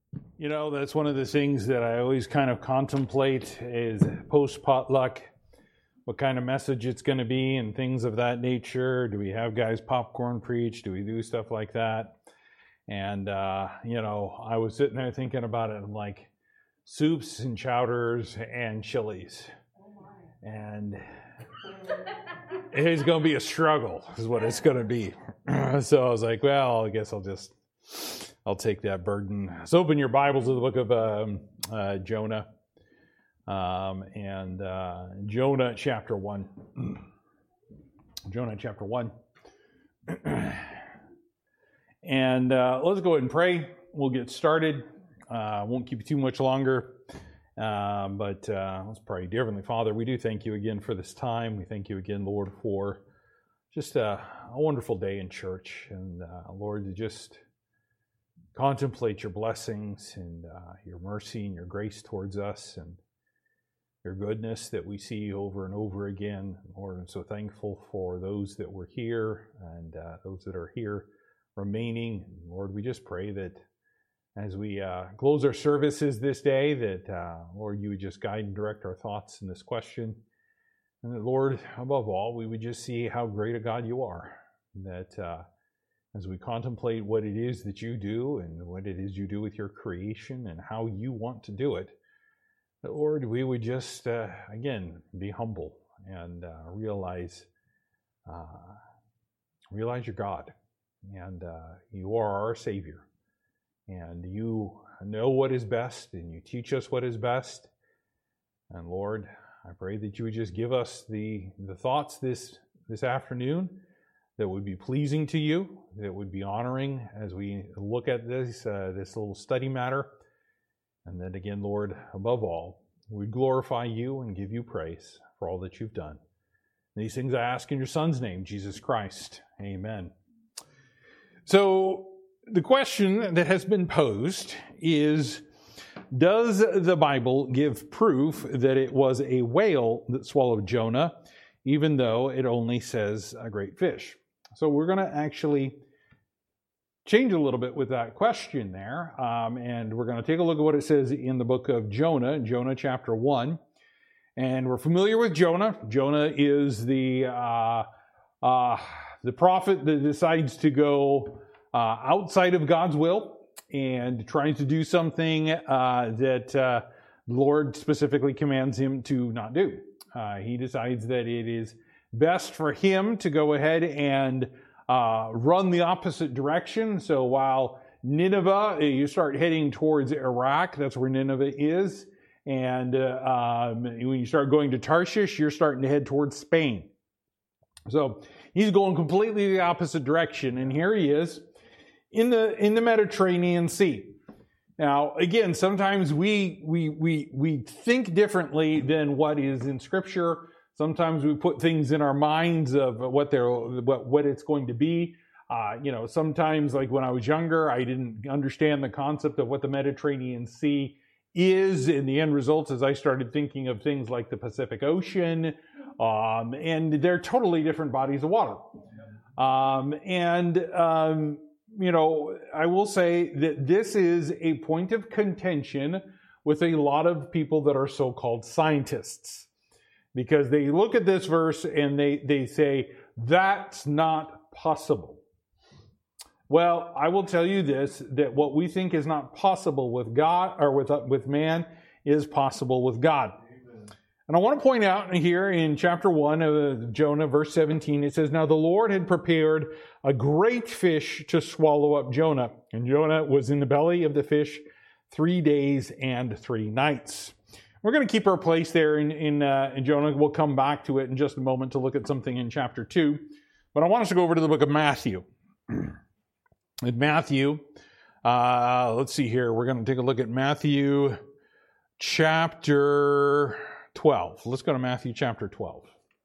You know, that's one of the things that I always kind of contemplate is post-potluck, what kind of message it's going to be and things of that nature. Do we have guys popcorn preach? Do we do stuff like that? And, I was sitting there thinking about it. I'm like, soups and chowders and chilies. And it's going to be a struggle is what it's going to be. So I was like, well, I guess I'll take that burden. So open your Bibles to the book of Jonah. Jonah chapter 1. Jonah chapter 1. And let's go ahead and pray. We'll get started. Won't keep you too much longer. But let's pray. Dear Heavenly Father, we do thank you again for this time. We thank you again, Lord, for just a wonderful day in church. And Lord, to just contemplate your blessings and your mercy and your grace towards us and your goodness that we see over and over again. Lord, I'm so thankful for those that were here and those that are here remaining. Lord, we just pray that as we close our services this day, that, Lord, you would just guide and direct our thoughts in this question. And that, Lord, above all, we would just see how great a God you are. That as we contemplate what it is that you do and what it is you do with your creation and how you want to do it, that, Lord, we would just, again, be humble and realize you're God. And you are our Savior. And you know what is best, and you teach us what is best. And Lord, I pray that you would just give us the thoughts this afternoon that would be pleasing to you, that would be honoring as we look at this little study matter. And then again, Lord, above all, we glorify you and give you praise for all that you've done. These things I ask in your Son's name, Jesus Christ. Amen. So the question that has been posed is, does the Bible give proof that it was a whale that swallowed Jonah, even though it only says a great fish? So we're going to actually change a little bit with that question there, and we're going to take a look at what it says in the book of Jonah, Jonah chapter 1. And we're familiar with Jonah. Jonah is the prophet that decides to go outside of God's will and tries to do something that the Lord specifically commands him to not do. He decides that it is best for him to go ahead and run the opposite direction. So while Nineveh, you start heading towards Iraq, that's where Nineveh is. And when you start going to Tarshish, you're starting to head towards Spain. So he's going completely the opposite direction. And here he is in the Mediterranean Sea. Now, again, sometimes we think differently than what is in Scripture. Sometimes we put things in our minds of what it's going to be. Sometimes, like when I was younger, I didn't understand the concept of what the Mediterranean Sea is. And the end result is I started thinking of things like the Pacific Ocean, and they're totally different bodies of water. I will say that this is a point of contention with a lot of people that are so-called scientists, because they look at this verse and they say, that's not possible. Well, I will tell you this, that what we think is not possible with God or with man is possible with God. Amen. And I want to point out here in chapter 1 of Jonah, verse 17, it says, now the Lord had prepared a great fish to swallow up Jonah. And Jonah was in the belly of the fish 3 days and 3 nights. We're going to keep our place there in Jonah. We'll come back to it in just a moment to look at something in chapter 2. But I want us to go over to the book of Matthew. In Matthew, let's see here. We're going to take a look at Matthew chapter 12. Let's go to Matthew chapter 12.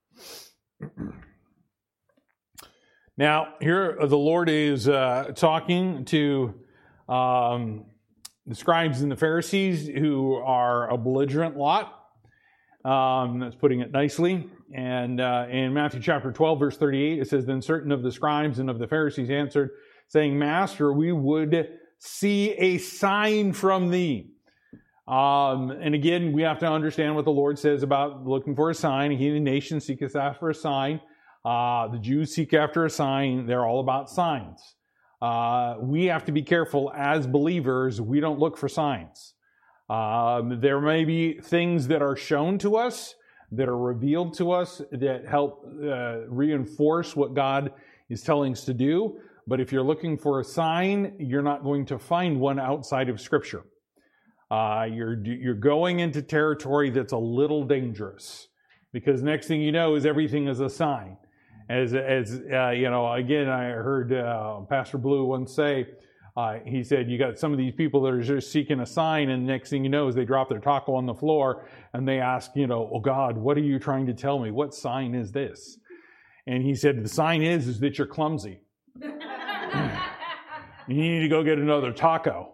Now, here the Lord is talking to the scribes and the Pharisees, who are a belligerent lot. That's putting it nicely. And in Matthew chapter 12, verse 38, it says, then certain of the scribes and of the Pharisees answered, saying, Master, we would see a sign from thee. And again, we have to understand what the Lord says about looking for a sign. He, the nation, seeketh after a sign. The Jews seek after a sign. They're all about signs. We have to be careful as believers. We don't look for signs. There may be things that are shown to us, that are revealed to us, that help reinforce what God is telling us to do. But if you're looking for a sign, you're not going to find one outside of Scripture. You're going into territory that's a little dangerous, because next thing you know is everything is a sign. As you know, again, I heard Pastor Blue once say, he said, you got some of these people that are just seeking a sign, and next thing you know is they drop their taco on the floor and they ask, oh God, what are you trying to tell me? What sign is this? And he said, the sign is that you're clumsy. You need to go get another taco.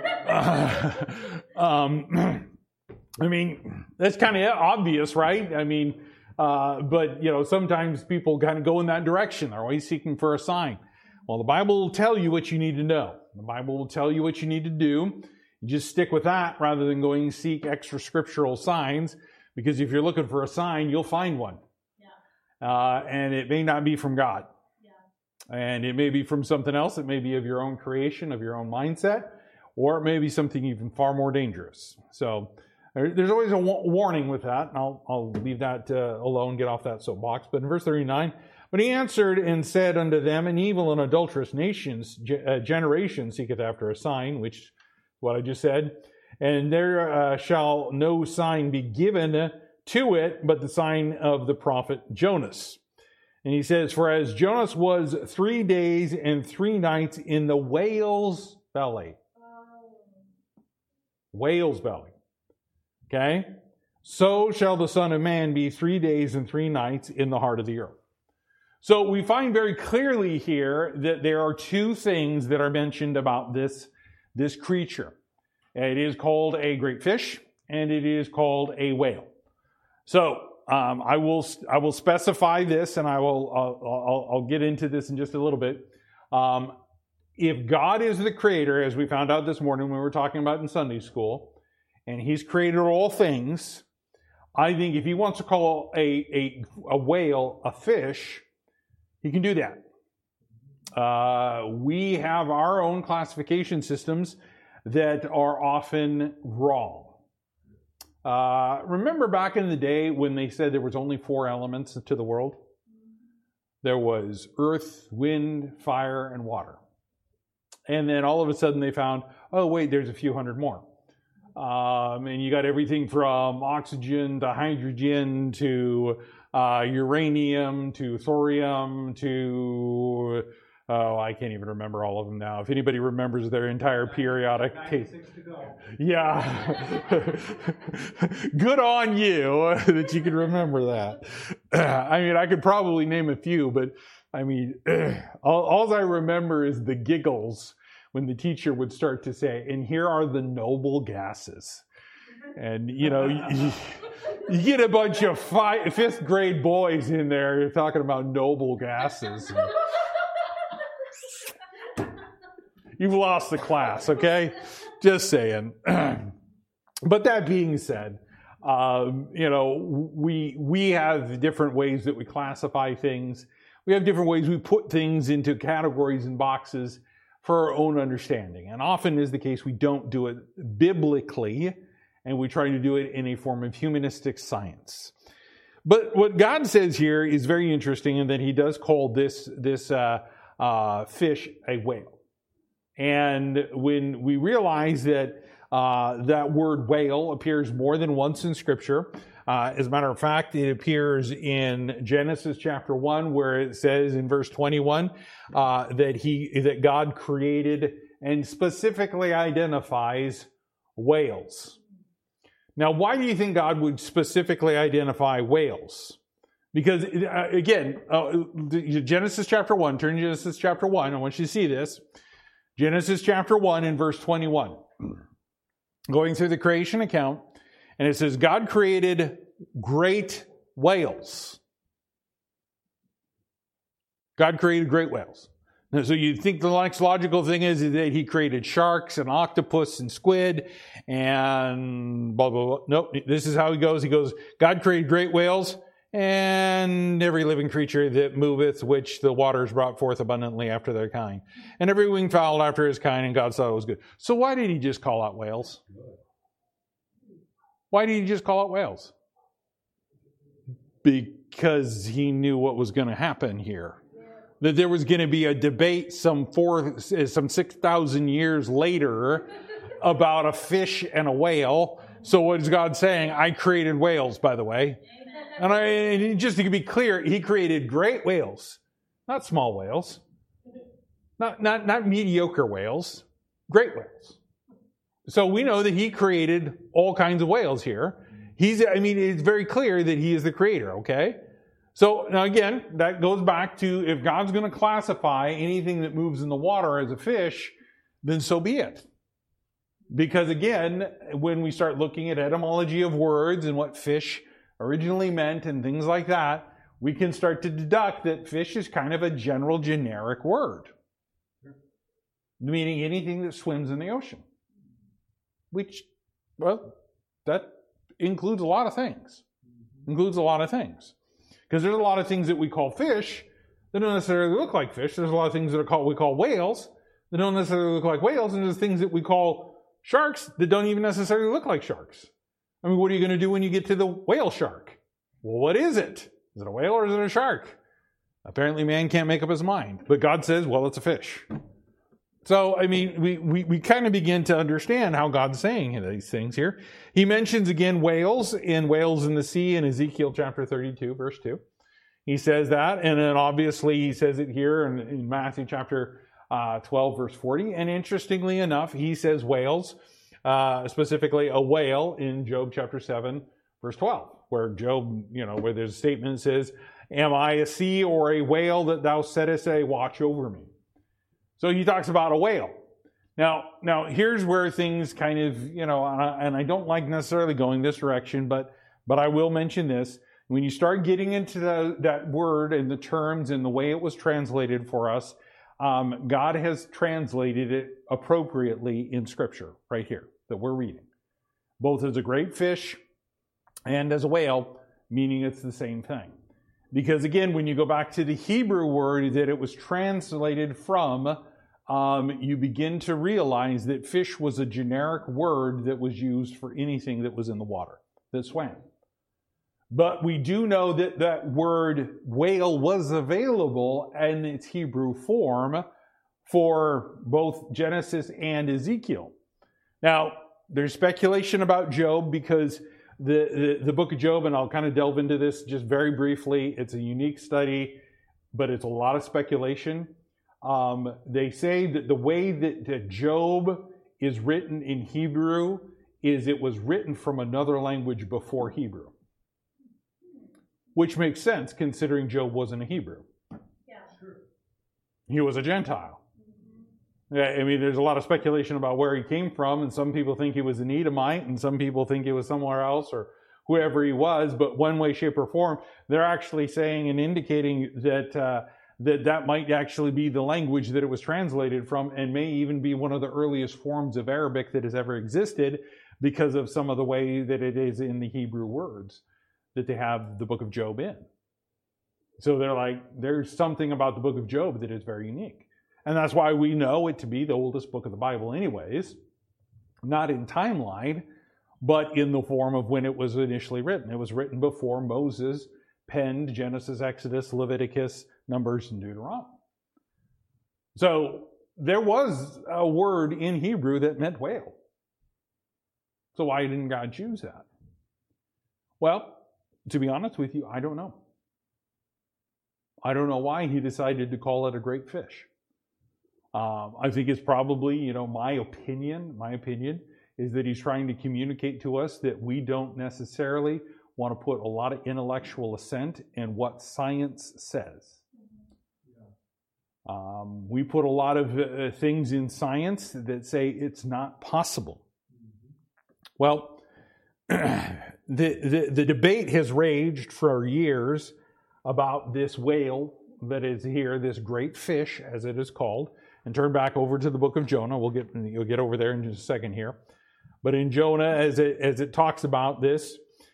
I mean, that's kind of obvious, right? I mean, but sometimes people kind of go in that direction. They're always seeking for a sign. Well, the Bible will tell you what you need to know. The Bible will tell you what you need to do. You just stick with that rather than going to seek extra scriptural signs, because if you're looking for a sign, you'll find one. Yeah. And it may not be from God. Yeah. And it may be from something else. It may be of your own creation, of your own mindset, or it may be something even far more dangerous. So there's always a warning with that. And I'll leave that alone, get off that soapbox. But in verse 39, but he answered and said unto them, an evil and adulterous generation seeketh after a sign, which is what I just said. And there shall no sign be given to it, but the sign of the prophet Jonas. And he says, for as Jonas was 3 days and 3 nights in the whale's belly. Whale's belly. Okay? So shall the Son of Man be 3 days and 3 nights in the heart of the earth. So we find very clearly here that there are two things that are mentioned about this creature. It is called a great fish, and it is called a whale. So I will specify this, and I'll get into this in just a little bit. If God is the creator, as we found out this morning when we were talking about in Sunday school, and He's created all things, I think if He wants to call a whale a fish, He can do that. We have our own classification systems that are often wrong. Remember back in the day when they said there was only 4 elements to the world? There was earth, wind, fire, and water. And then all of a sudden they found, oh wait, there's a few hundred more. And you got everything from oxygen to hydrogen to uranium to thorium to, I can't even remember all of them now. If anybody remembers their entire periodic table. Yeah. Good on you that you can remember that. I mean, I could probably name a few, but I mean, all I remember is the giggles when the teacher would start to say, and here are the noble gases. And, you get a bunch of 5th grade boys in there, you're talking about noble gases. You've lost the class, okay? Just saying. But that being said, we have different ways that we classify things. We have different ways we put things into categories and boxes for our own understanding. And often is the case, we don't do it biblically, and we try to do it in a form of humanistic science. But what God says here is very interesting, in that He does call this fish a whale. And when we realize that that word whale appears more than once in Scripture, as a matter of fact, it appears in Genesis chapter 1, where it says in verse 21 that God created and specifically identifies whales. Now, why do you think God would specifically identify whales? Because, again, Genesis chapter 1, turn to Genesis chapter 1. I want you to see this. Genesis chapter 1 and verse 21. Going through the creation account, and it says, God created great whales. God created great whales. So you think the next logical thing is that he created sharks and octopus and squid and blah, blah, blah. Nope, this is how he goes. He goes, God created great whales and every living creature that moveth, which the waters brought forth abundantly after their kind. And every winged fowl after his kind, and God saw it was good. So why did he just call out whales? Why did he just call out whales? Because he knew what was going to happen here. That there was going to be a debate some 6,000 years later about a fish and a whale. So what is God saying? I created whales, by the way. And just to be clear, he created great whales, not small whales, not mediocre whales, great whales. So we know that he created all kinds of whales here. It's very clear that he is the creator, okay? So now again, that goes back to if God's going to classify anything that moves in the water as a fish, then so be it. Because again, when we start looking at etymology of words and what fish originally meant and things like that, we can start to deduct that fish is kind of a general generic word. Meaning anything that swims in the ocean. Which, well, that includes a lot of things. Because there's a lot of things that we call fish that don't necessarily look like fish. There's a lot of things that we call whales that don't necessarily look like whales. And there's things that we call sharks that don't even necessarily look like sharks. I mean, what are you going to do when you get to the whale shark? Well, what is it? Is it a whale or is it a shark? Apparently man can't make up his mind. But God says, well, it's a fish. So, I mean, we kind of begin to understand how God's saying these things here. He mentions again whales in the sea in Ezekiel chapter 32, verse 2. He says that, and then obviously he says it here in Matthew chapter 12, verse 40. And interestingly enough, he says whales, specifically a whale in Job chapter 7, verse 12, where Job, where there's a statement that says, am I a sea or a whale that thou settest a watch over me? So he talks about a whale. Now here's where things kind of, and I don't like necessarily going this direction, but I will mention this. When you start getting into that word and the terms and the way it was translated for us, God has translated it appropriately in Scripture right here that we're reading. Both as a great fish and as a whale, meaning it's the same thing. Because again, when you go back to the Hebrew word that it was translated from, you begin to realize that fish was a generic word that was used for anything that was in the water, that swam. But we do know that that word whale was available in its Hebrew form for both Genesis and Ezekiel. Now, there's speculation about Job because the book of Job, and I'll kind of delve into this just very briefly. It's a unique study, but it's a lot of speculation. They say that the way that Job is written in Hebrew is it was written from another language before Hebrew. Which makes sense considering Job wasn't a Hebrew. Yeah. He was a Gentile. I mean, there's a lot of speculation about where he came from, and some people think he was an Edomite, and some people think he was somewhere else, or whoever he was, but one way, shape, or form, they're actually saying and indicating that that might actually be the language that it was translated from, and may even be one of the earliest forms of Arabic that has ever existed because of some of the way that it is in the Hebrew words that they have the book of Job in. So they're like, there's something about the book of Job that is very unique. And that's why we know it to be the oldest book of the Bible anyways, not in timeline, but in the form of when it was initially written. It was written before Moses penned Genesis, Exodus, Leviticus, Numbers, and Deuteronomy. So there was a word in Hebrew that meant whale. So why didn't God choose that? Well, to be honest with you, I don't know. I don't know why he decided to call it a great fish. I think it's probably, my opinion is that he's trying to communicate to us that we don't necessarily want to put a lot of intellectual assent in what science says. We put a lot of things in science that say it's not possible. Well, the debate has raged for years about this whale that is here, this great fish, as it is called, and turn back over to the book of Jonah. You'll get over there in just a second here. But in Jonah, as it talks about this,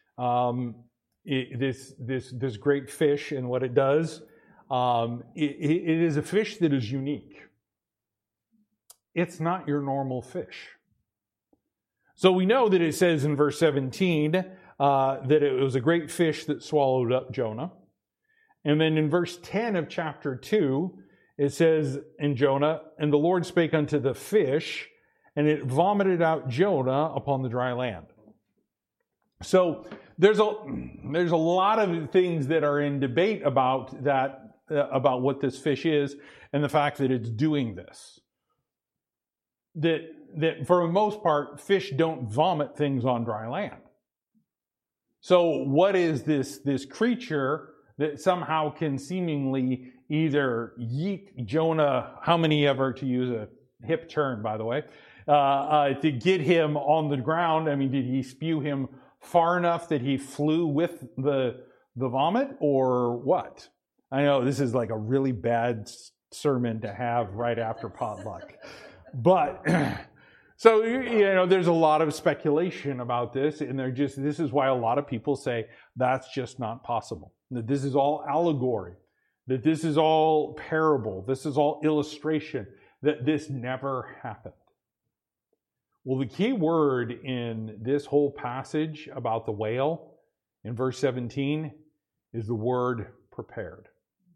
this great fish and what it does, it is a fish that is unique. It's not your normal fish. So we know that it says in verse 17 that it was a great fish that swallowed up Jonah. And then in verse 10 of chapter 2, it says in Jonah, and the Lord spake unto the fish, and it vomited out Jonah upon the dry land. So there's a lot of things that are in debate about that, about what this fish is, and the fact that it's doing this. That for the most part, fish don't vomit things on dry land. So what is this creature that somehow can seemingly either yeet Jonah, how many ever, to use a hip term, by the way, to get him on the ground? I mean, did he spew him far enough that he flew with the vomit, or what? I know this is like a really bad sermon to have right after potluck. But, so, there's a lot of speculation about this, and this is why a lot of people say that's just not possible. That this is all allegory, that this is all parable, this is all illustration, that this never happened. Well, the key word in this whole passage about the whale in verse 17 is the word prepared.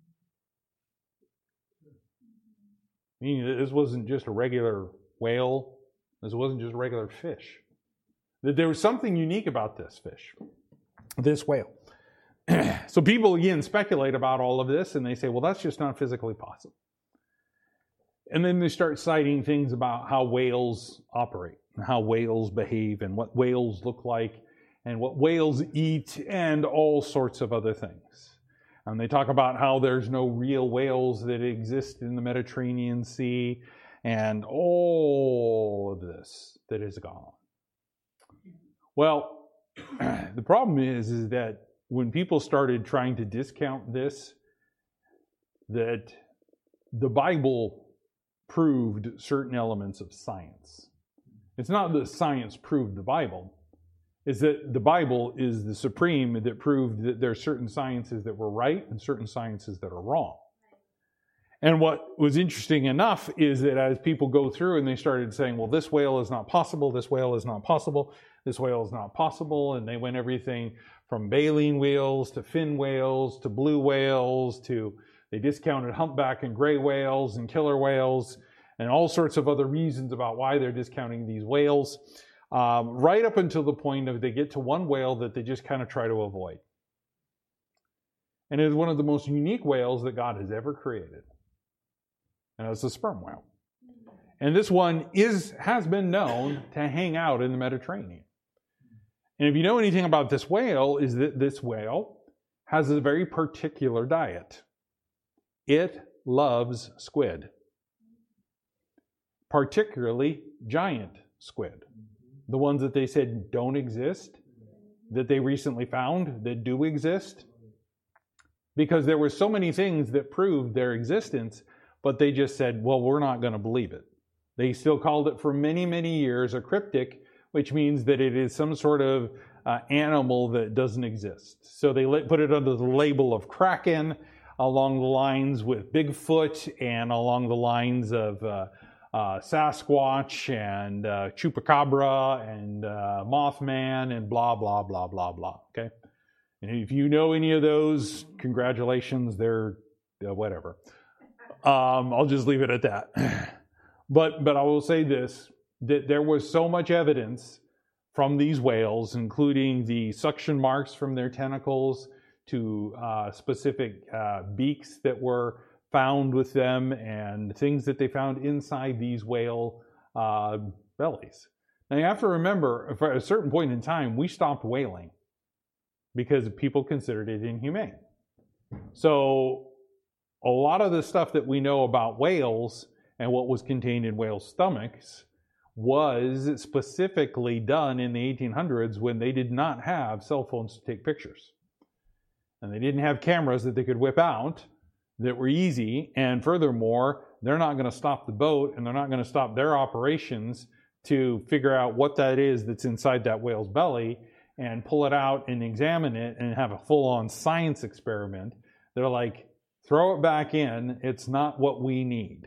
Meaning that this wasn't just a regular whale, this wasn't just a regular fish. That there was something unique about this fish, this whale. So people again speculate about all of this, and they say, well, that's just not physically possible. And then they start citing things about how whales operate, and how whales behave, and what whales look like, and what whales eat, and all sorts of other things. And they talk about how there's no real whales that exist in the Mediterranean Sea, and all of this that is gone. Well, the problem is that when people started trying to discount this, that the Bible proved certain elements of science. It's not that science proved the Bible. It's that the Bible is the supreme that proved that there are certain sciences that were right and certain sciences that are wrong. And what was interesting enough is that as people go through and they started saying, well, this whale is not possible, this whale is not possible, this whale is not possible, and they went everything from baleen whales to fin whales to blue whales to, they discounted humpback and gray whales and killer whales and all sorts of other reasons about why they're discounting these whales, right up until the point of they get to one whale that they just kind of try to avoid. And it is one of the most unique whales that God has ever created. And it's the sperm whale. And this one has been known to hang out in the Mediterranean. And if you know anything about this whale, is that this whale has a very particular diet. It loves squid. Particularly giant squid. The ones that they said don't exist, that they recently found that do exist. Because there were so many things that proved their existence, but they just said, well, we're not going to believe it. They still called it for many, many years a cryptic, which means that it is some sort of animal that doesn't exist. So they put it under the label of Kraken, along the lines with Bigfoot, and along the lines of Sasquatch and Chupacabra and Mothman and blah, blah, blah, blah, blah. Okay? And if you know any of those, congratulations, they're whatever. I'll just leave it at that. But I will say this, that there was so much evidence from these whales, including the suction marks from their tentacles to specific beaks that were found with them and things that they found inside these whale bellies. Now you have to remember, at a certain point in time, we stopped whaling because people considered it inhumane. So a lot of the stuff that we know about whales and what was contained in whale stomachs was specifically done in the 1800s when they did not have cell phones to take pictures. And they didn't have cameras that they could whip out. that were easy. And furthermore, they're not going to stop the boat, and they're not going to stop their operations to figure out what that is that's inside that whale's belly and pull it out and examine it and have a full-on science experiment. They're like, throw it back in. It's not what we need.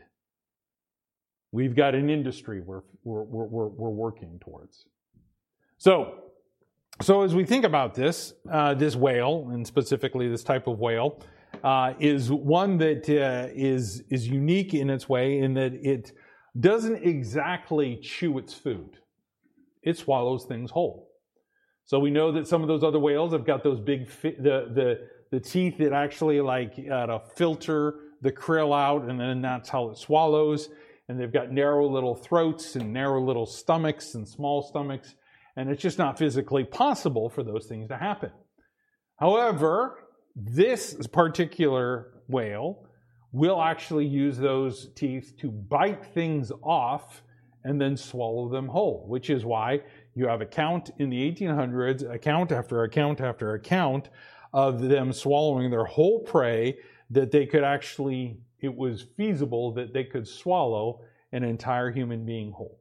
We've got an industry we're working towards. So as we think about this, this whale, and specifically this type of whale, is one that is unique in its way in that it doesn't exactly chew its food. It swallows things whole. So we know that some of those other whales have got those big, the teeth that actually filter the krill out, and then that's how it swallows. And they've got narrow little throats and narrow little stomachs and small stomachs. And it's just not physically possible for those things to happen. However, this particular whale will actually use those teeth to bite things off and then swallow them whole, which is why you have account in the 1800s, account after account after account of them swallowing their whole prey, that they could actually, it was feasible that they could swallow an entire human being whole.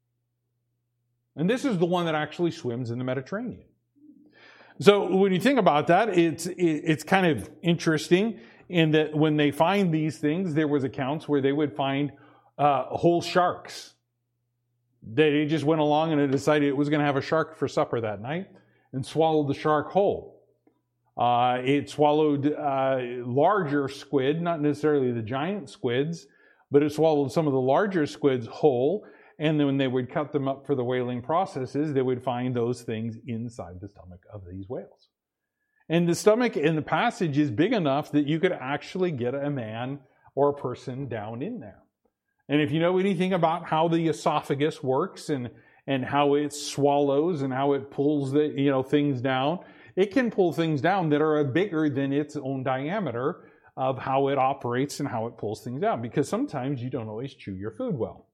And this is the one that actually swims in the Mediterranean. So when you think about that, it's kind of interesting in that when they find these things, there was accounts where they would find whole sharks. They just went along and it decided it was going to have a shark for supper that night and swallowed the shark whole. It swallowed larger squid, not necessarily the giant squids, but it swallowed some of the larger squids whole. And then when they would cut them up for the whaling processes, they would find those things inside the stomach of these whales. And the stomach in the passage is big enough that you could actually get a man or a person down in there. And if you know anything about how the esophagus works and how it swallows and how it pulls the things down, it can pull things down that are bigger than its own diameter of how it operates and how it pulls things out. Because sometimes you don't always chew your food well.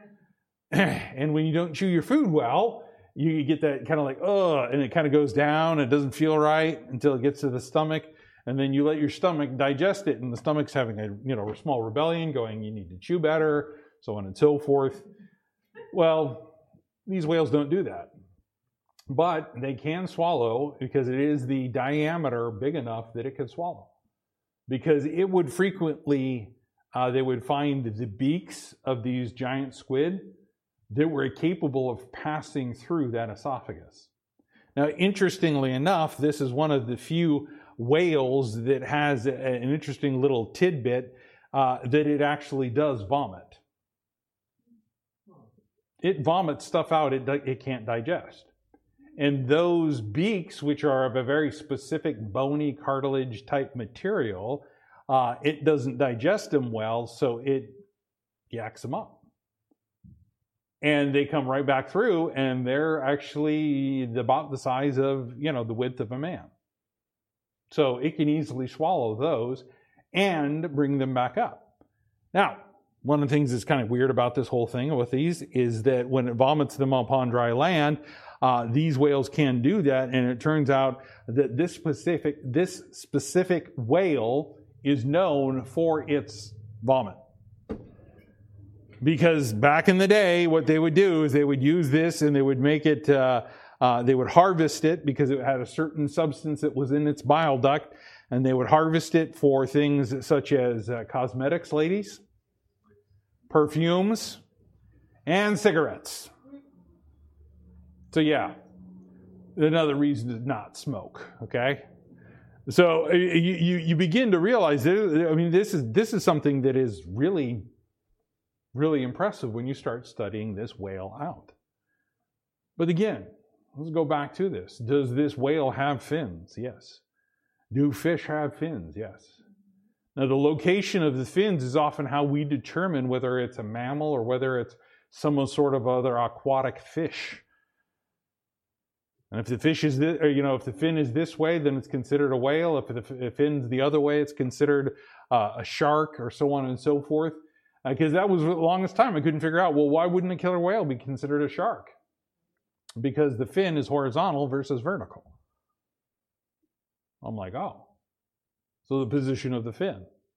And when you don't chew your food well, you get that kind of like, and it kind of goes down. It doesn't feel right until it gets to the stomach. And then you let your stomach digest it, and the stomach's having a small rebellion going, you need to chew better, so on and so forth. Well, these whales don't do that. But they can swallow because it is the diameter big enough that it can swallow. Because it would frequently, they would find the beaks of these giant squid that were capable of passing through that esophagus. Now, interestingly enough, this is one of the few whales that has an interesting little tidbit that it actually does vomit. It vomits stuff out it can't digest. And those beaks, which are of a very specific bony cartilage type material, it doesn't digest them well, so it yaks them up. And they come right back through, and they're actually about the size of, the width of a man. So it can easily swallow those and bring them back up. Now, one of the things that's kind of weird about this whole thing with these is that when it vomits them upon dry land, these whales can do that, and it turns out that this specific whale is known for its vomit. Because back in the day, what they would do is they would use this and they would make it, they would harvest it because it had a certain substance that was in its bile duct, and they would harvest it for things such as cosmetics, ladies, perfumes, and cigarettes. So yeah, another reason to not smoke, okay? So you begin to realize that, this is something that is really, really impressive when you start studying this whale out. But again, let's go back to this. Does this whale have fins? Yes. Do fish have fins? Yes. Now, the location of the fins is often how we determine whether it's a mammal or whether it's some sort of other aquatic fish. And if the fish is this, if the fin is this way, then it's considered a whale. If the fin's the other way, it's considered a shark, or so on and so forth. Because that was the longest time I couldn't figure out, well, why wouldn't a killer whale be considered a shark? Because the fin is horizontal versus vertical. I'm like, oh. So the position of the fin.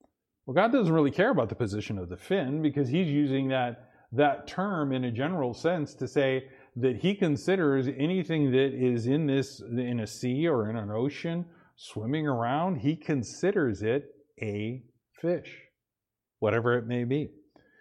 Well, God doesn't really care about the position of the fin because he's using that term in a general sense to say that he considers anything that is in a sea or in an ocean swimming around, he considers it a fish, whatever it may be.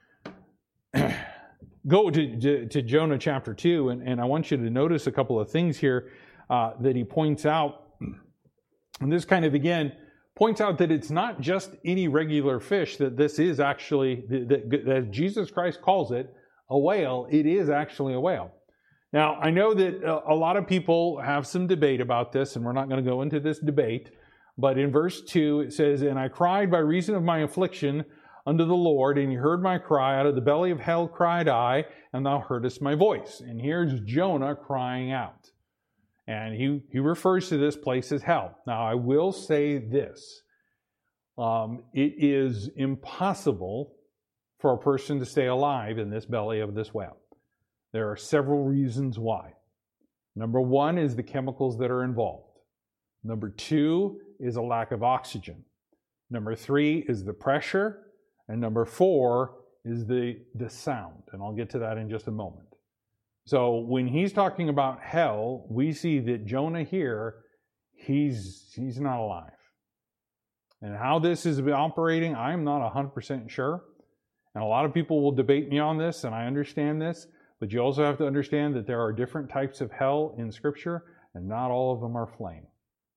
Go to Jonah chapter 2, and I want you to notice a couple of things here that he points out. And this kind of, again, points out that it's not just any regular fish, that this is actually, that Jesus Christ calls it a whale. It is actually a whale. Now, I know that a lot of people have some debate about this, and we're not going to go into this debate. But in verse 2, it says, "And I cried by reason of my affliction unto the Lord, and he heard my cry. Out of the belly of hell cried I, and thou heardest my voice." And here's Jonah crying out. And he refers to this place as hell. Now, I will say this. It is impossible for a person to stay alive in this belly of this whale. There are several reasons why. Number one is the chemicals that are involved. Number two is a lack of oxygen. Number three is the pressure. And number four is the sound. And I'll get to that in just a moment. So when he's talking about hell, we see that Jonah here, he's not alive. And how this is operating, I'm not 100% sure. And a lot of people will debate me on this, and I understand this. But you also have to understand that there are different types of hell in Scripture, and not all of them are flame.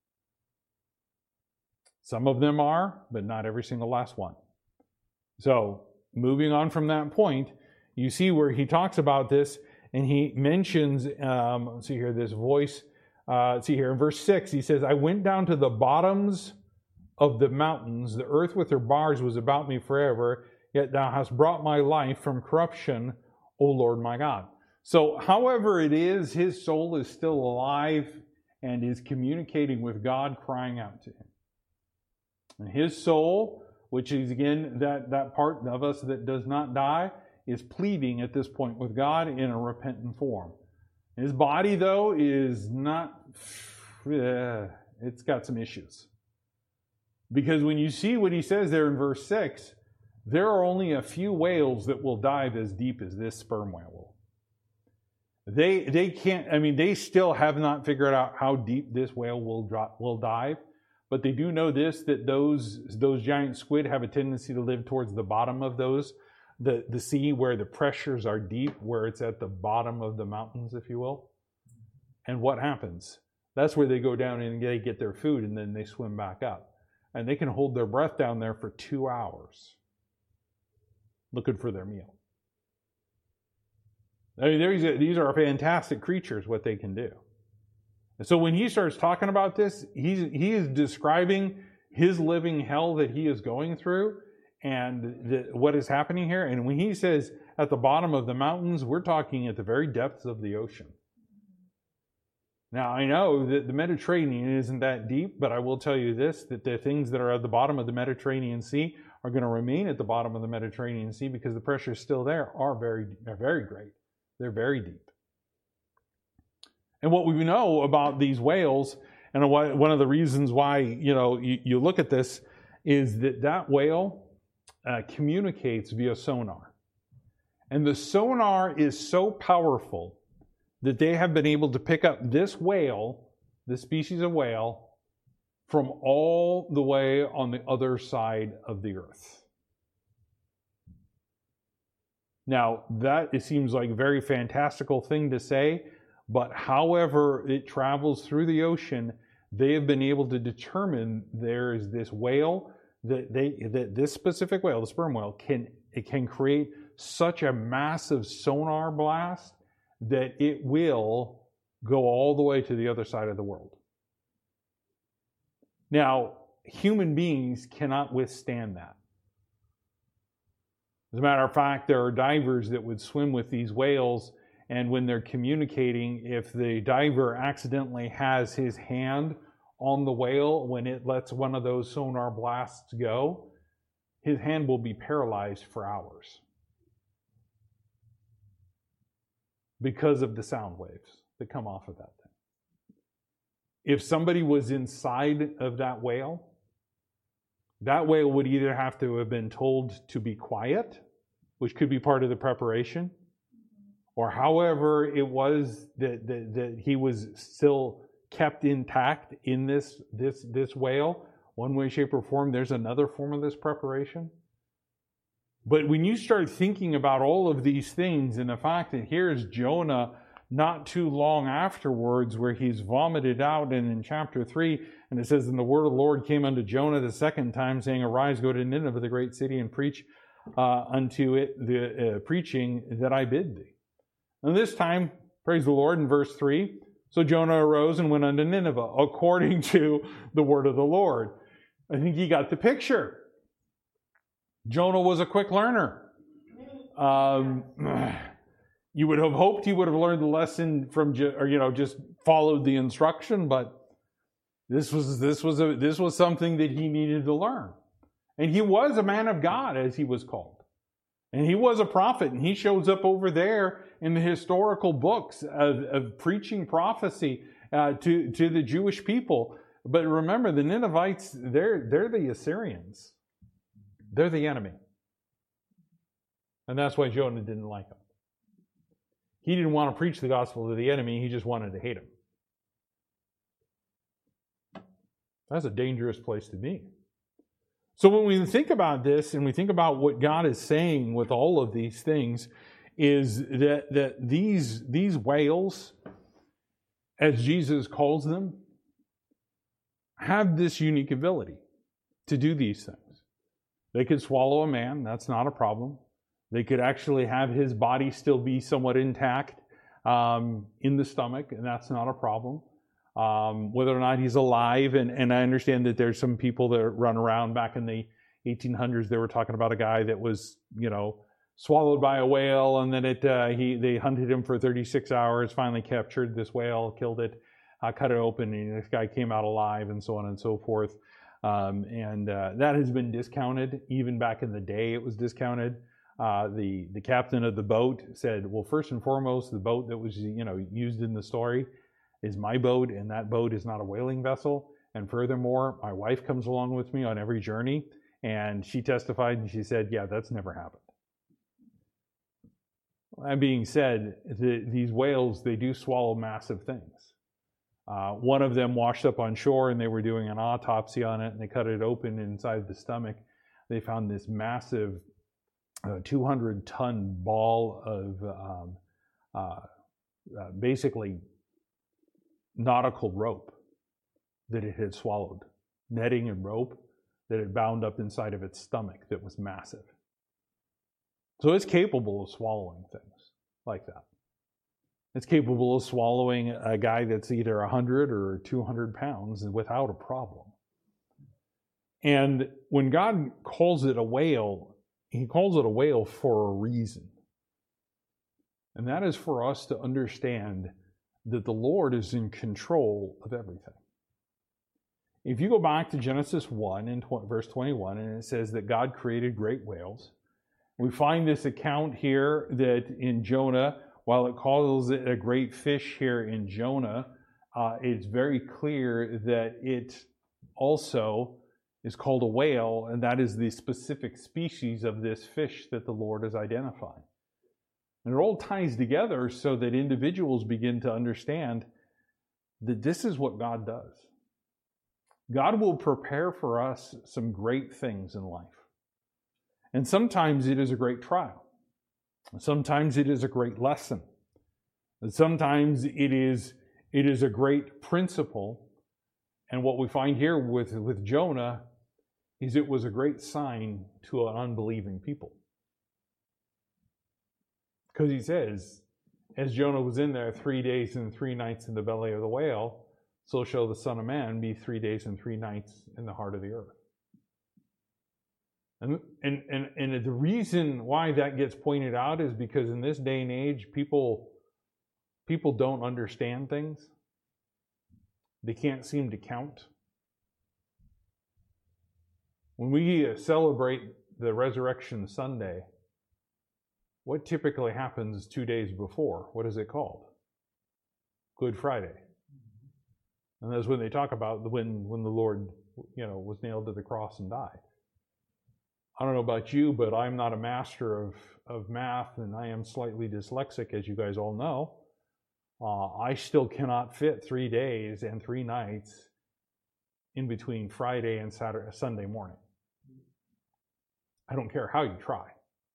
Some of them are, but not every single last one. So, moving on from that point, you see where he talks about this, and he mentions, let's see here, this voice. Let's see here, in verse 6, he says, "I went down to the bottoms of the mountains. The earth with her bars was about me forever. Yet thou hast brought my life from corruption, O Lord my God." So, however it is, his soul is still alive and is communicating with God, crying out to him. And his soul, which is again that part of us that does not die, is pleading at this point with God in a repentant form. His body, though, is not, it's got some issues. Because when you see what he says there in verse 6, there are only a few whales that will dive as deep as this sperm whale will. They can't, they still have not figured out how deep this whale will dive. But they do know this, that those giant squid have a tendency to live towards the bottom of the sea where the pressures are deep, where it's at the bottom of the mountains, if you will. And what happens? That's where they go down and they get their food, and then they swim back up. And they can hold their breath down there for 2 hours looking for their meal. These are fantastic creatures, what they can do. And so when he starts talking about this, he is describing his living hell that he is going through and what is happening here. And when he says at the bottom of the mountains, we're talking at the very depths of the ocean. Now, I know that the Mediterranean isn't that deep, but I will tell you this, that the things that are at the bottom of the Mediterranean Sea are going to remain at the bottom of the Mediterranean Sea because the pressure is still there, are very great. They're very deep. And what we know about these whales, and one of the reasons why you look at this, is that whale communicates via sonar. And the sonar is so powerful that they have been able to pick up this whale, this species of whale, from all the way on the other side of the earth. Now, it seems like a very fantastical thing to say, but however it travels through the ocean, they have been able to determine there is this whale, that this specific whale, the sperm whale, can create such a massive sonar blast that it will go all the way to the other side of the world. Now, human beings cannot withstand that. As a matter of fact, there are divers that would swim with these whales, and when they're communicating, if the diver accidentally has his hand on the whale when it lets one of those sonar blasts go, his hand will be paralyzed for hours because of the sound waves that come off of that thing. If somebody was inside of that whale, that whale would either have to have been told to be quiet, which could be part of the preparation, or however it was that he was still kept intact in this whale, one way, shape, or form. There's another form of this preparation. But when you start thinking about all of these things and the fact that here's Jonah not too long afterwards where he's vomited out, and in chapter 3, and it says, "And the word of the Lord came unto Jonah the second time, saying, Arise, go to Nineveh, the great city, and preach unto it the preaching that I bid thee." And this time, praise the Lord, in verse 3, "So Jonah arose and went unto Nineveh, according to the word of the Lord." I think you got the picture. Jonah was a quick learner. You would have hoped he would have learned the lesson from, just followed the instruction, but this was something that he needed to learn. And he was a man of God, as he was called. And he was a prophet, and he shows up over there in the historical books of preaching prophecy to the Jewish people. But remember, the Ninevites, they're the Assyrians. They're the enemy. And that's why Jonah didn't like them. He didn't want to preach the gospel to the enemy, he just wanted to hate him. That's a dangerous place to be. So when we think about this and we think about what God is saying with all of these things, is that these whales, as Jesus calls them, have this unique ability to do these things. They could swallow a man, that's not a problem. They could actually have his body still be somewhat intact in the stomach, and that's not a problem. Whether or not he's alive, and I understand that there's some people that run around back in the 1800s, they were talking about a guy that was, swallowed by a whale, and then they hunted him for 36 hours, finally captured this whale, killed it, cut it open, and this guy came out alive, and so on and so forth. That has been discounted. Even back in the day, it was discounted. The captain of the boat said, well, first and foremost, the boat that was used in the story is my boat, and that boat is not a whaling vessel. And furthermore, my wife comes along with me on every journey, and she testified, and she said, yeah, that's never happened. That being said, these whales, they do swallow massive things. One of them washed up on shore, and they were doing an autopsy on it, and they cut it open inside the stomach. They found this massive 200-ton ball of basically nautical rope that it had swallowed, netting and rope that had bound up inside of its stomach that was massive. So it's capable of swallowing things like that. It's capable of swallowing a guy that's either 100 or 200 pounds without a problem. And when God calls it a whale, he calls it a whale for a reason. And that is for us to understand that the Lord is in control of everything. If you go back to Genesis 1 and verse 21, and it says that God created great whales, we find this account here that in Jonah, while it calls it a great fish here in Jonah, it's very clear that it also is called a whale, and that is the specific species of this fish that the Lord is identifying. And it all ties together so that individuals begin to understand that this is what God does. God will prepare for us some great things in life. And sometimes it is a great trial. Sometimes it is a great lesson. And sometimes it is a great principle. And what we find here with Jonah is it was a great sign to an unbelieving people. Because he says, as Jonah was in there 3 days and 3 nights in the belly of the whale, so shall the Son of Man be 3 days and 3 nights in the heart of the earth. And the reason why that gets pointed out is because in this day and age, people don't understand things. They can't seem to count. When we celebrate the Resurrection Sunday, what typically happens 2 days before? What is it called? Good Friday. And that's when they talk about when the Lord, was nailed to the cross and died. I don't know about you, but I'm not a master of math, and I am slightly dyslexic, as you guys all know. I still cannot fit 3 days and 3 nights in between Friday and Sunday morning. I don't care how you try.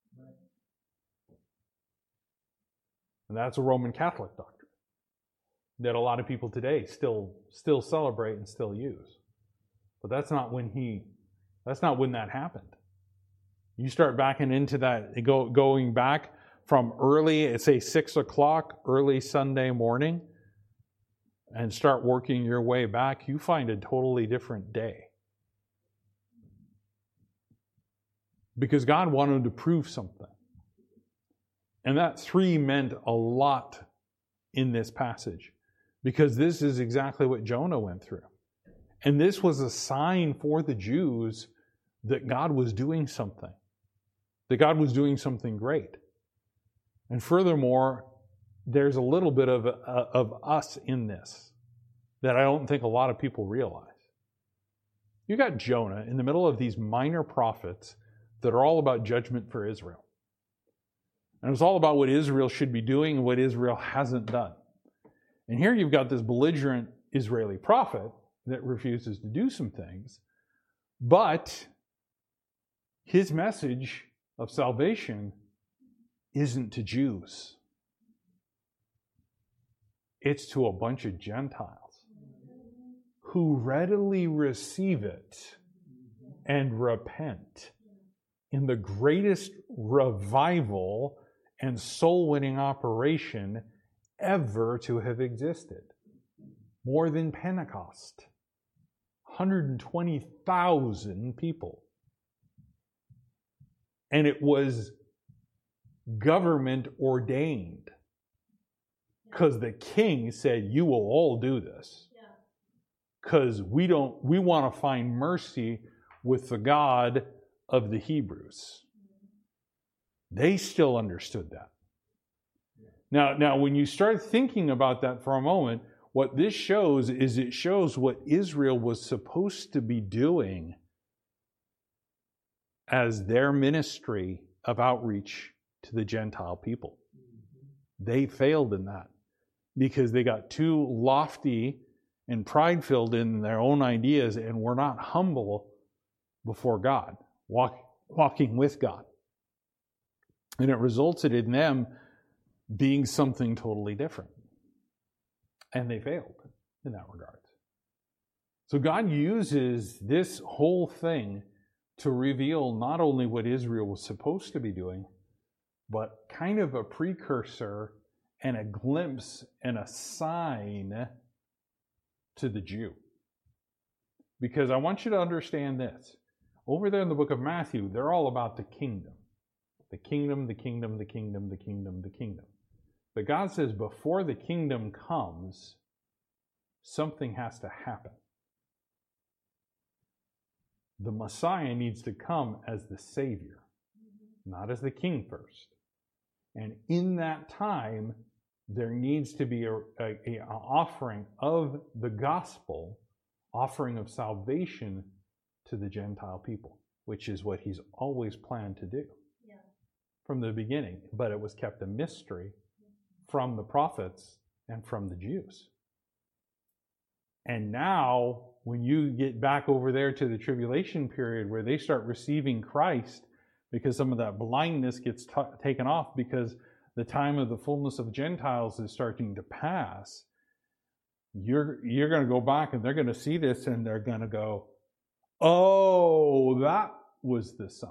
And that's a Roman Catholic doctrine that a lot of people today still celebrate and still use. But that's not when that happened. You start backing into that, going back from early, say 6 o'clock, early Sunday morning, and start working your way back, you find a totally different day. Because God wanted to prove something. And that 3 meant a lot in this passage. Because this is exactly what Jonah went through. And this was a sign for the Jews that God was doing something. That God was doing something great. And furthermore, there's a little bit of us in this that I don't think a lot of people realize. You got Jonah in the middle of these minor prophets that are all about judgment for Israel. And it's all about what Israel should be doing and what Israel hasn't done. And here you've got this belligerent Israeli prophet that refuses to do some things, but his message of salvation isn't to Jews. It's to a bunch of Gentiles who readily receive it and repent in the greatest revival and soul-winning operation ever to have existed. More than Pentecost. 120,000 people. And it was government ordained. Because the king said, you will all do this. Because we want to find mercy with the God of the Hebrews. They still understood that. Now, when you start thinking about that for a moment, what this shows is it shows what Israel was supposed to be doing as their ministry of outreach to the Gentile people. They failed in that because they got too lofty and pride-filled in their own ideas and were not humble before God, walking with God. And it resulted in them being something totally different. And they failed in that regard. So God uses this whole thing to reveal not only what Israel was supposed to be doing, but kind of a precursor and a glimpse and a sign to the Jew. Because I want you to understand this. Over there in the book of Matthew, they're all about the kingdom. The kingdom, the kingdom, the kingdom, the kingdom, the kingdom. But God says before the kingdom comes, something has to happen. The Messiah needs to come as the Savior, not as the king first. And in that time, there needs to be an offering of the gospel, offering of salvation to the Gentile people, which is what he's always planned to do from the beginning. But it was kept a mystery from the prophets and from the Jews. And now, when you get back over there to the tribulation period where they start receiving Christ, because some of that blindness gets taken off because the time of the fullness of Gentiles is starting to pass, you're going to go back and they're going to see this and they're going to go, oh, that was the sign.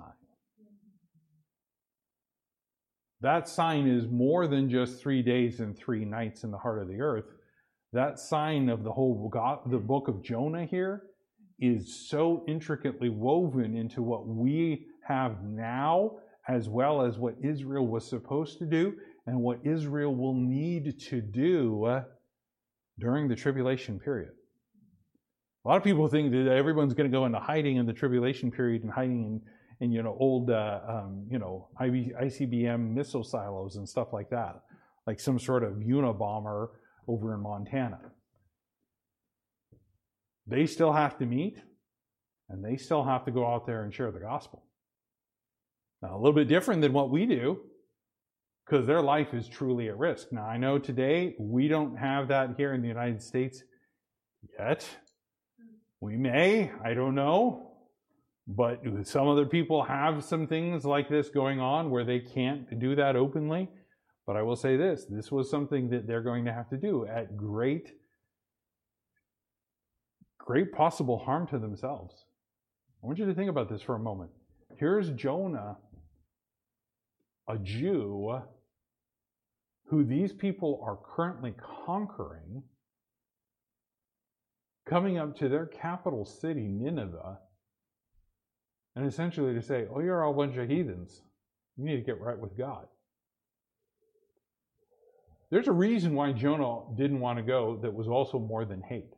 That sign is more than just 3 days and 3 nights in the heart of the earth. That sign of the whole the book of Jonah here is so intricately woven into what we have now, as well as what Israel was supposed to do and what Israel will need to do during the tribulation period. A lot of people think that everyone's going to go into hiding in the tribulation period and hiding in old ICBM missile silos and stuff like that, like some sort of Unabomber over in Montana. They still have to meet, and they still have to go out there and share the gospel. Now, a little bit different than what we do, because their life is truly at risk. Now, I know today we don't have that here in the United States yet. We may, I don't know. But some other people have some things like this going on where they can't do that openly. But I will say this was something that they're going to have to do at great possible harm to themselves. I want you to think about this for a moment. Here's Jonah, a Jew who these people are currently conquering, coming up to their capital city, Nineveh, and essentially to say, oh, you're all a bunch of heathens. You need to get right with God. There's a reason why Jonah didn't want to go that was also more than hate.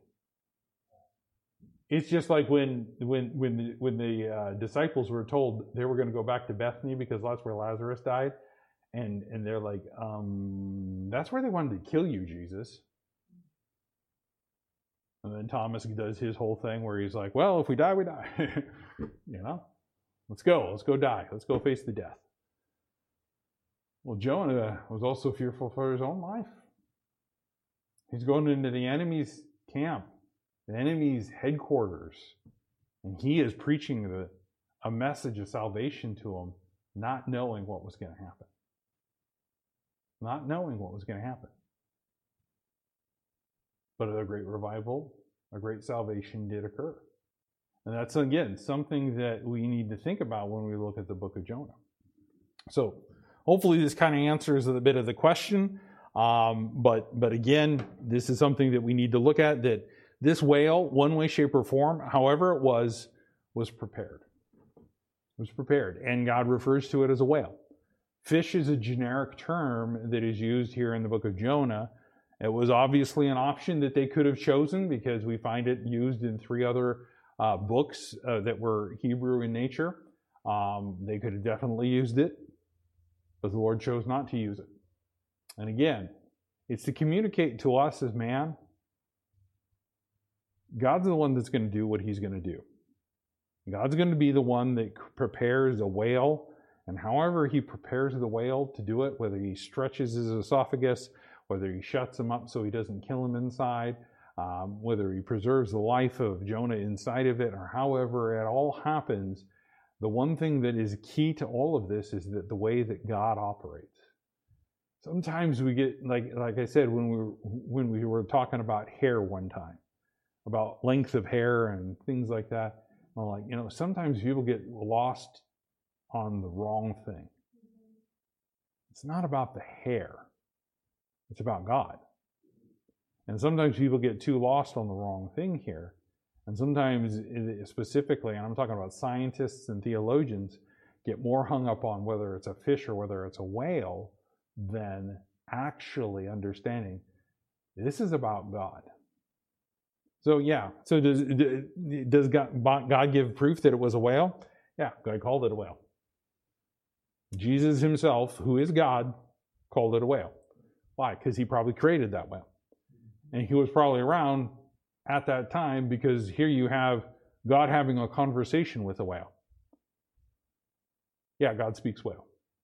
It's just like when the disciples were told they were going to go back to Bethany because that's where Lazarus died. And they're like, that's where they wanted to kill you, Jesus. And then Thomas does his whole thing where he's like, well, if we die, we die. Let's go die. Let's go face the death. Well, Jonah was also fearful for his own life. He's going into the enemy's camp, the enemy's headquarters, and he is preaching a message of salvation to them, not knowing what was going to happen. Not knowing what was going to happen. But a great revival, a great salvation did occur. And that's, again, something that we need to think about when we look at the book of Jonah. So, hopefully this kind of answers a bit of the question. But again, this is something that we need to look at, that this whale, one way, shape, or form, however it was prepared. It was prepared. And God refers to it as a whale. Fish is a generic term that is used here in the book of Jonah. It was obviously an option that they could have chosen because we find it used in 3 other books that were Hebrew in nature. They could have definitely used it, but the Lord chose not to use it. And again, it's to communicate to us as man, God's the one that's going to do what he's going to do. God's going to be the one that prepares a whale, and however he prepares the whale to do it, whether he stretches his esophagus, whether he shuts him up so he doesn't kill him inside, whether he preserves the life of Jonah inside of it, or however it all happens, the one thing that is key to all of this is that the way that God operates. Sometimes we get, like I said, when we were talking about hair one time, about length of hair and things like that, I'm like, sometimes people get lost on the wrong thing. It's not about the hair. It's about God. And sometimes people get too lost on the wrong thing here. And sometimes, specifically, and I'm talking about scientists and theologians, get more hung up on whether it's a fish or whether it's a whale than actually understanding this is about God. So yeah, so does God give proof that it was a whale? Yeah, God called it a whale. Jesus himself, who is God, called it a whale. Why? Because he probably created that whale. And he was probably around at that time, because here you have God having a conversation with a whale. Yeah, God speaks whale.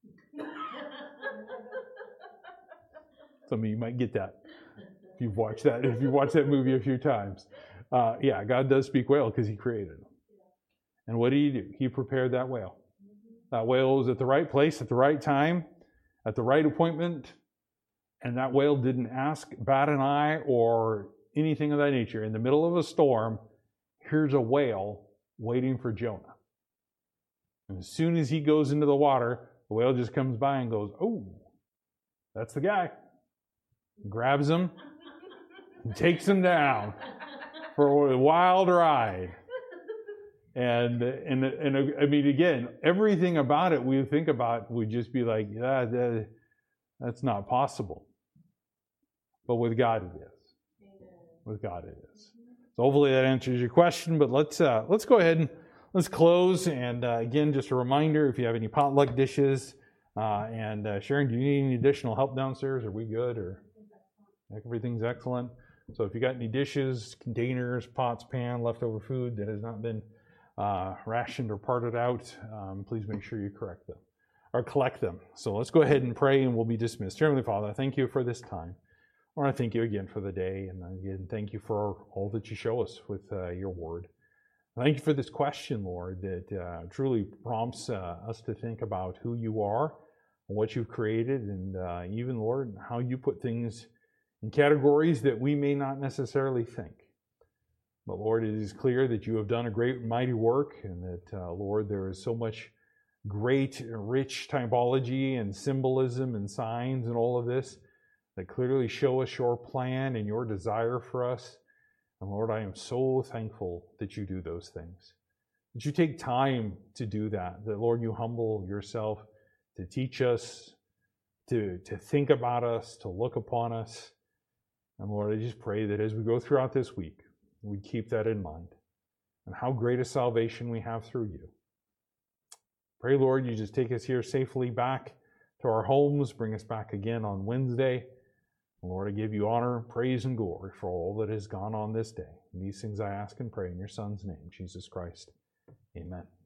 Some of you might get that if you've watched that movie a few times. Yeah, God does speak whale because he created it. And what did he do? He prepared that whale. That whale was at the right place at the right time, at the right appointment, and that whale didn't bat an eye or anything of that nature. In the middle of a storm, here's a whale waiting for Jonah. And as soon as he goes into the water, the whale just comes by and goes, oh, that's the guy. Grabs him and takes him down for a wild ride. And I mean, again, everything about it we think about would just be like, yeah, that's not possible. But with God it is. With God it is. So hopefully that answers your question. But let's go ahead and let's close. And again, just a reminder: if you have any potluck dishes, and Sharon, do you need any additional help downstairs? Are we good? Or everything's excellent? So if you got any dishes, containers, pots, pan, leftover food that has not been rationed or parted out, please make sure you correct them. or collect them. So let's go ahead and pray and we'll be dismissed. Heavenly Father, I thank you for this time. Lord, I thank you again for the day, and again, thank you for all that you show us with your word. Thank you for this question, Lord, that truly prompts us to think about who you are, what you've created, and even, Lord, how you put things in categories that we may not necessarily think. But Lord, it is clear that you have done a great and mighty work, and that, Lord, there is so much great, rich typology and symbolism and signs and all of this that clearly show us your plan and your desire for us. And Lord, I am so thankful that you do those things, that you take time to do that, that, Lord, you humble yourself to teach us, to think about us, to look upon us. And Lord, I just pray that as we go throughout this week, we keep that in mind, and how great a salvation we have through you. Pray, Lord, you just take us here safely back to our homes, bring us back again on Wednesday. Lord, I give you honor, praise, and glory for all that has gone on this day. And these things I ask and pray in your Son's name, Jesus Christ. Amen.